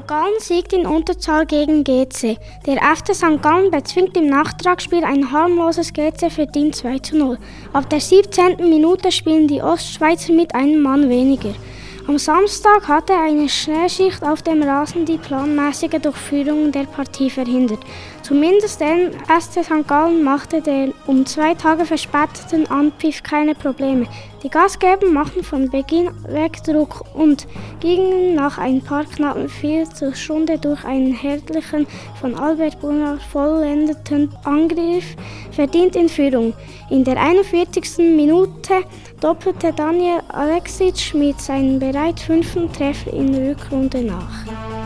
Gallen siegt in Unterzahl gegen GC. Der FC St. Gallen bezwingt im Nachtragsspiel ein harmloses GC verdient 2:0. Ab der 17. Minute spielen die Ostschweizer mit einem Mann weniger. Am Samstag hatte eine Schneeschicht auf dem Rasen die planmäßige Durchführung der Partie verhindert. Zumindest dem SC St. Gallen machte der um 2 Tage verspäteten Anpfiff keine Probleme. Die Gastgeber machten von Beginn weg Druck und gingen nach ein paar knappen Viertelstunde durch einen herrlichen, von Albert Brunner vollendeten Angriff verdient in Führung. In der 41. Minute doppelte Daniel Aleksic mit seinem bereits 5. Treffer in der Rückrunde nach.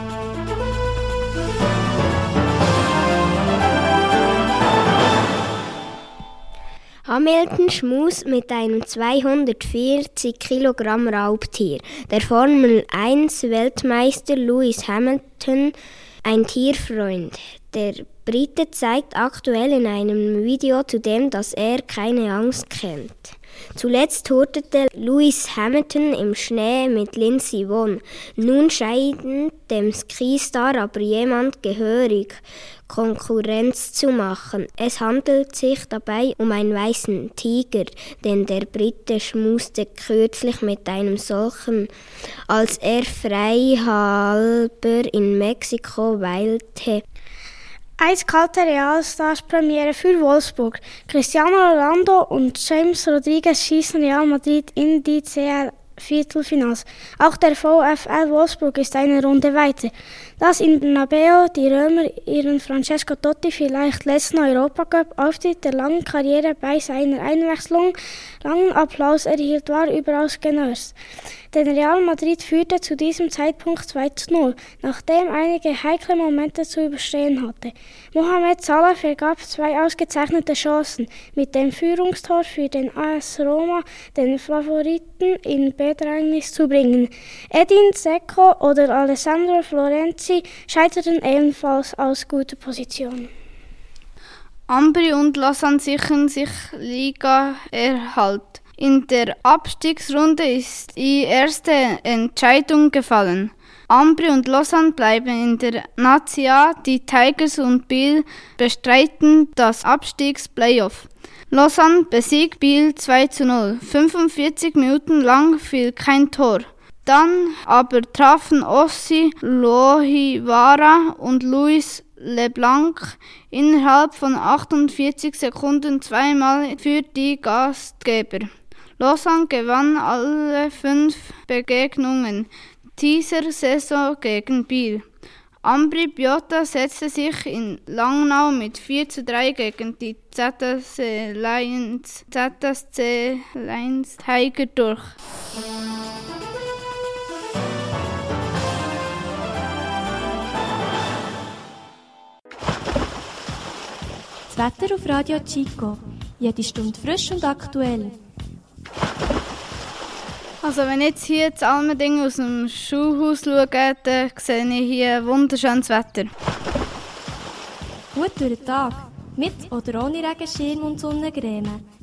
Hamilton schmust mit einem 240 Kilogramm Raubtier. Der Formel-1-Weltmeister Lewis Hamilton, ein Tierfreund. Der Brite zeigt aktuell in einem Video zudem, dass er keine Angst kennt. Zuletzt hurtete Lewis Hamilton im Schnee mit Lindsey Vonn. Nun scheint dem Skistar aber jemand gehörig Konkurrenz zu machen. Es handelt sich dabei um einen weißen Tiger, denn der Brite schmuste kürzlich mit einem solchen, als er freihalber in Mexiko weilte. Eiskalte Realstars-Premiere für Wolfsburg. Cristiano Ronaldo und James Rodriguez schießen Real Madrid in die CL-Viertelfinals. Auch der VfL Wolfsburg ist eine Runde weiter. Dass in Bernabeu die Römer ihren Francesco Totti vielleicht letzten Europacup-Auftritt der langen Karriere bei seiner Einwechslung langen Applaus erhielt, war überaus generös. Denn Real Madrid führte zu diesem Zeitpunkt 2:0, nachdem einige heikle Momente zu überstehen hatte. Mohamed Salah vergab 2 ausgezeichnete Chancen, mit dem Führungstor für den AS Roma den Favoriten in Bedrängnis zu bringen. Edin Dzeko oder Alessandro Florenzi scheiterten ebenfalls aus guter Position. Ambri und Lausanne sichern sich Ligaerhalt. In der Abstiegsrunde ist die erste Entscheidung gefallen. Ambri und Lausanne bleiben in der Nazi A, die Tigers und Biel bestreiten das Abstiegsplayoff. Lausanne besiegt Biel 2:0. 45 Minuten lang fiel kein Tor. Dann aber trafen Ossi Lohiwara und Luis LeBlanc innerhalb von 48 Sekunden zweimal für die Gastgeber. Lausanne gewann alle 5 Begegnungen dieser Saison gegen Biel. Ambri Piotta setzte sich in Langnau mit 4:3 gegen die ZSC Lions Tiger durch. Das Wetter auf Radio Chico. Jede Stunde frisch und aktuell. Also wenn ich jetzt hier das Almending aus dem Schulhaus schaue, dann sehe ich hier wunderschönes Wetter. Gut durch den Tag. Mit oder ohne Regenschirm und Sonnencreme.